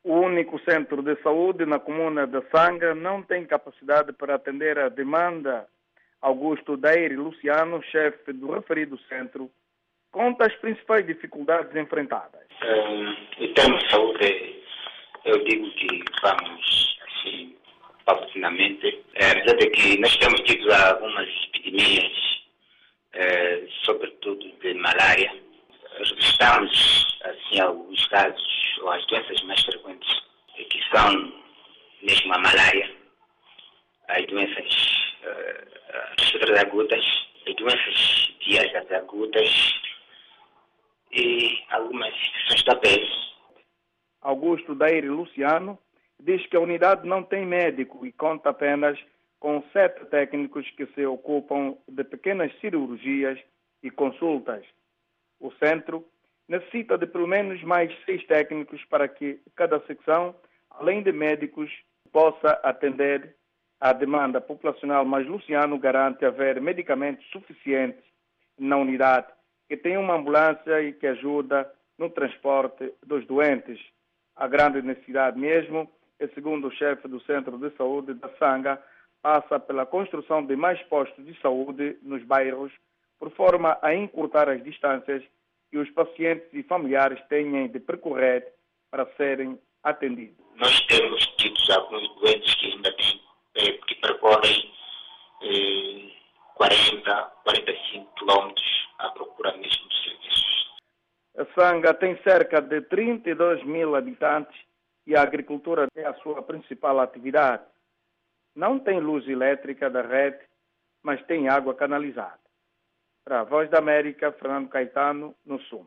O único centro de saúde na comuna de Sanga não tem capacidade para atender a demanda. Augusto Daire Luciano, chefe do referido centro, conta as principais dificuldades enfrentadas. Em termos de saúde, eu digo que vamos, assim, paulatinamente. Apesar de que nós temos tido algumas epidemias, sobretudo de malária, registramos, assim, alguns casos, ou as doenças mais frequentes, que são mesmo a malária, as doenças respiratórias agudas, as doenças diárias agudas e algumas infecções da pele. Augusto Daire Luciano diz que a unidade não tem médico e conta apenas com 7 técnicos que se ocupam de pequenas cirurgias e consultas. O centro necessita de pelo menos mais 6 técnicos para que cada secção, além de médicos, possa atender à demanda populacional, mas Luciano garante haver medicamentos suficientes na unidade, que tem uma ambulância e que ajuda no transporte dos doentes. A grande necessidade mesmo, e segundo o chefe do Centro de Saúde da Sanga, passa pela construção de mais postos de saúde nos bairros, por forma a encurtar as distâncias que os pacientes e familiares têm de percorrer para serem atendidos. Nós temos tido alguns doentes que ainda têm, que percorrem 45 quilômetros à procura mesmo de serviços. A Sanga tem cerca de 32 mil habitantes e a agricultura é a sua principal atividade. Não tem luz elétrica da rede, mas tem água canalizada. Para a Voz da América, Fernando Caetano, no Sul.